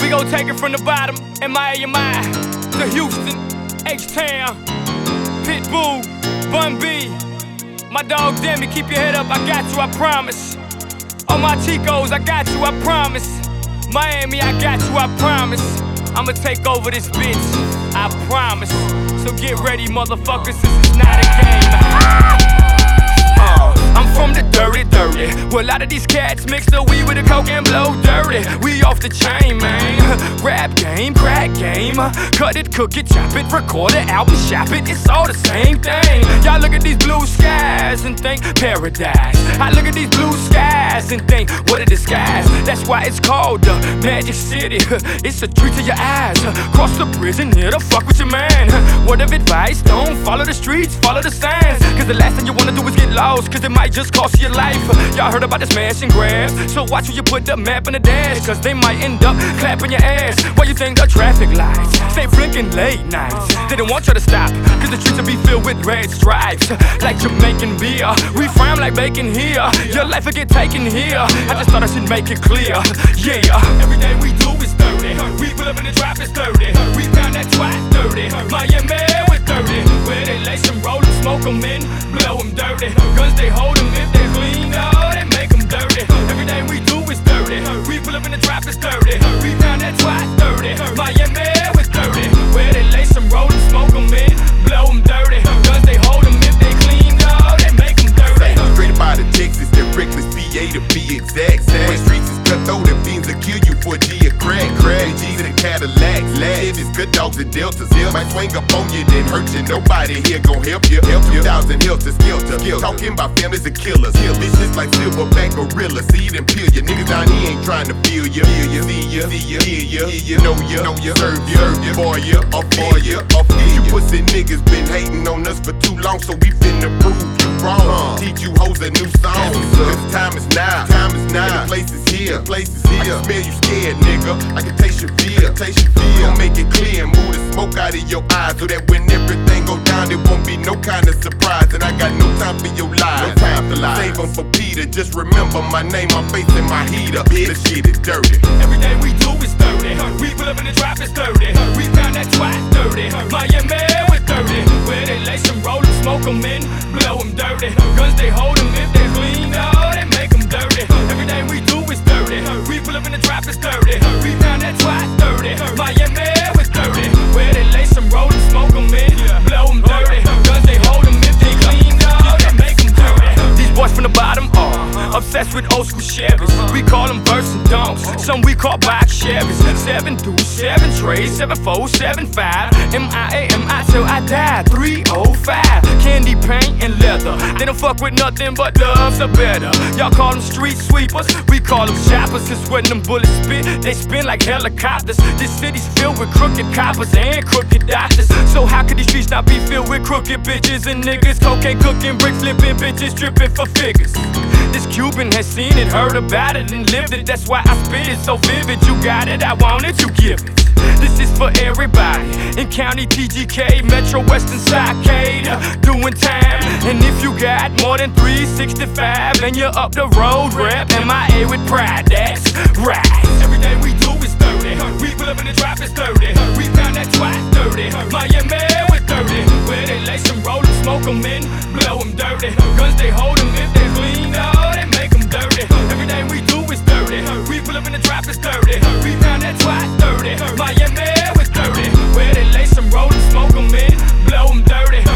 We gon' take it from the bottom, MIA to Houston, H-Town, Pitbull, Bun B. My dog Demi, keep your head up, I got you, I promise. All my Chicos, I got you, I promise. Miami, I got you, I promise. I'ma take over this bitch, I promise. So get ready, motherfuckers, this is not a game. I'm from the dirty. Well, a lot of these cats mix the weed with the coke and blow dirty. We off the chain, man. Rap game, crack game. Cut it, cook it, chop it, record it, album, shop it. It's all the same thing. Y'all look at these blue skies and think paradise. I look at these blue skies and think, what a disguise. That's why it's called the Magic City. It's a treat to your eyes. Cross the bridge and it'll fuck with your man. Word of advice, don't follow the streets, follow the signs. Cause the last thing you wanna do is get lost, cause it might just cost your life. Y'all heard about the smash and grab, so watch when you put the map in the dash, cause they might end up clapping your ass. Why you think the traffic lights stay blinking late nights? They don't want you to stop, cause the streets will be filled with red stripes. Like Jamaican beer, we frown like bacon here. Your life will get taken here, I just thought I should make it clear. Yeah, everything we do is dirty. We pull up in the drop, it's dirty. We found that twat dirty. Miami with dirty, where they lace them, roll them, smoke them in, blow them dirty. Guns they hold them if they clean, oh, they make them dirty. Everything we do is dirty. We pull up in the drop, it's dirty. We found that twat dirty. Miami with dirty, where they lace them, roll them, smoke them in, blow them dirty. Guns they hold them if they clean, oh, they make them dirty. Straight up out of Texas, they're reckless, PA to be exact. When streets is cutthroat, the fiends will kill you for a G a crack. G's and Cadillacs, Chevys, good dogs and Deltas. Might swing up on you, then hurt you. Nobody here gon' help you. 2,000 helter skelter. Talking about families of killers. Bitches like silverback gorillas. See them peel you. Niggas down here ain't trying to feel you. See ya, hear ya, know ya, serve ya, for ya, or for ya, or for you. Pussy niggas been hating on us for too long, so we finna prove you wrong. Teach you hoes a new song. Cause time is now. And the place is here. I can smell you scared, nigga. I can taste your fear. Gon' make it clear and move the smoke out of your eyes, so that when everything go down, there won't be no kind of surprise. And I got no time for your lies. No time to lie. Save them for Peter. Just remember my name, my face, and my heater. This shit is dirty. Everything we do is dirty. We pull up in the drop, it's dirty. We found that twat dirty. Miami with dirty, where they lace them, roll them, smoke them in, blow them dirty. Guns they hold them if they clean, oh, they make them dirty. Everything we do is dirty. We pull up in the drop, it's dirty. We found that twat dirty. Miami with dirty, where they lace them, roll them, smoke them in, blow them dirty. Guns they hold them if they clean, oh, they make them dirty. These boys from the bottom are obsessed with old school Chevys. We call them bursts and dunks, some we call box Chevys. 7 2 7 trays, 7 4 7 5. MIA till I die. 305. Candy paint and leather. They don't fuck with nothing but doves are better. Y'all call them street sweepers, we call them shoppers. Cause when them bullets spit, they spin like helicopters. This city's filled with crooked coppers and crooked doctors. So how could these streets not be filled with crooked bitches and niggas? Cocaine cooking, brick flipping, bitches tripping for figures. This Cuban has seen it, heard about it, and lived it. That's why I spit it so vivid. You got it, I want it, you give it. This is for everybody in County TGK, Metro Western Side, doing time. And if you got more than 365, then you're up the road, rep MIA with pride, that's right. Everything we do is dirty. We pull up in the drop, it's dirty. We found that twat dirty. Miami with dirty, where they lace them, roll them, smoke them in, blow them dirty. Guns they hold them if they clean, oh, they make them dirty. Everything we do is dirty. We pull up in the drop, it's dirty. We found that twat dirty. Miami with dirty, where they lace them, roll them, smoke them in, blow them dirty.